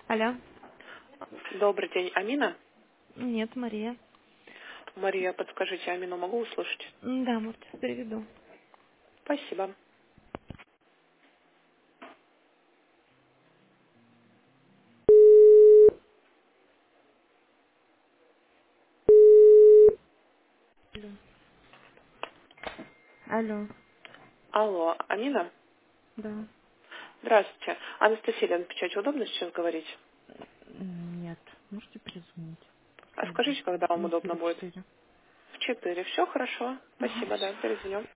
Алло. Добрый день, Амина. Нет, Мария. Мария, подскажите, Амину могу услышать? Да, может, переведу. Спасибо. Алло. Алло. Алло, Амина? Да. Здравствуйте. Анастасия Лена Печать, удобно сейчас говорить? Нет. Можете перезвонить А после скажите, обеда? когда вам удобно Недели будет? 4. В 4. Все хорошо. Ага, Спасибо, да, все. перезвоню.